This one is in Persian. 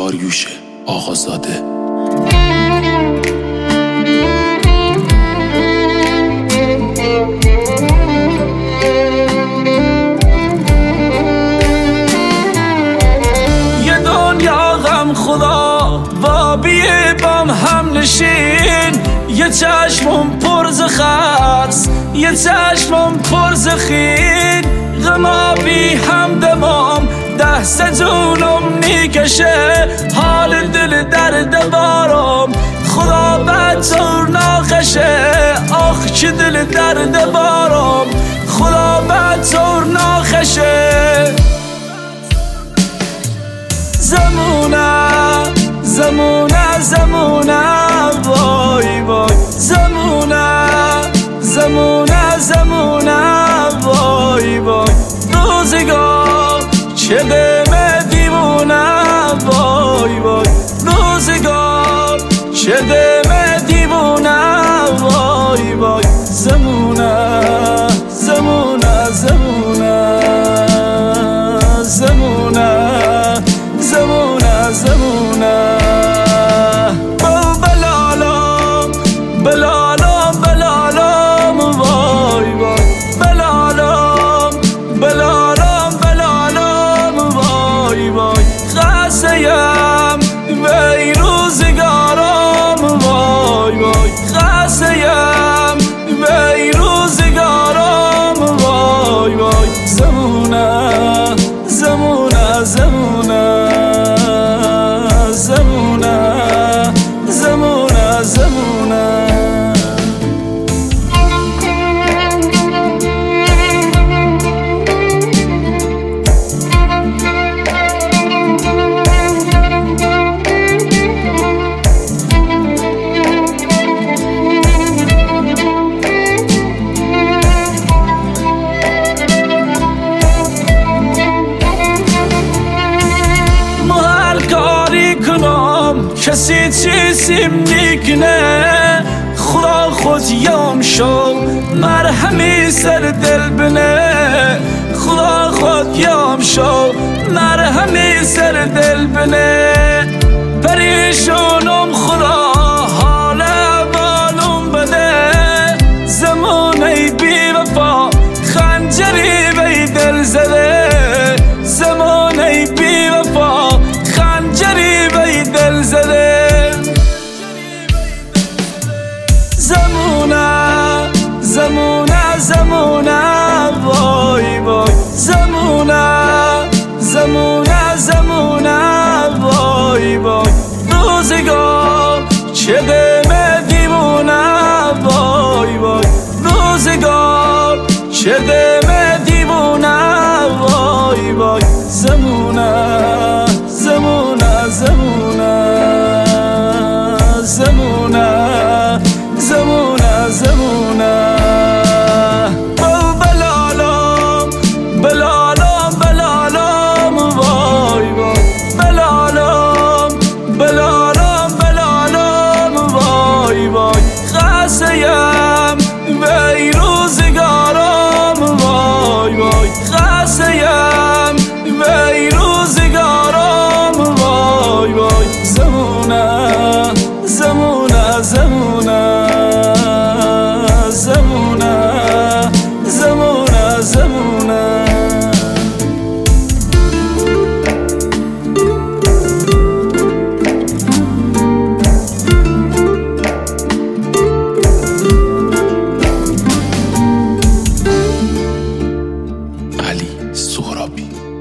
داریوش آقازاده. یه دنیا غم خدا و بیبام هم نشین، یه چشمم پر ز خرس، یه چشمم پر ز خین، غمابی هم دمام دست جونم نیکشه، حال دل درد بارم خدا بدجور ناخشه، آخ چه دل درد بارم خدا بدجور ناخشه. زمونه زمونه زمونه وای وای، زمونه زمونه زمونه وای وای، روزگار چه غم دیوونه وای وای، روزگار چه غم دیوونه وای وای، زمونه زمونه زمونه زمونه زمونه زمونه، بلالم بلالم بلالم وای وای، بلالم بلالم بلالم وای وای، خسته‌ام وی روزگارم وای وای، خسته‌ام وی روزگارم وای وای، زمونه زمونه زمونه زمونه زمونه زمونه. کسی چیزیم نیکنه، خدا خود یام شو مرهمی سر دل بنه، خدا خود یام شو مرهمی سر دل بنه، پریشونم خدا حال اولم بده، زمانه بی وفا خنجری بی دل زده، زمانه بی وفا خنجری بی دل زده، زمونه زمونه زمونه وای وای، زمونه زمونه زمونه وای وای، روزگار چه غم دیوونه وای وای، روزگار چه غم دیوونه وای وای، زمونه زمونه زمونه زمونه زمونه زمونه، بلالم بلالم بلالم وای وای، بلالم بلالم بلالم وای وای، خسته‌ام وی روزگارم وای وای، خسته‌ام وی روزگارم وای وای، زمونه زمونه زمونه زمونه زمونه زمونه. علی سهرابی.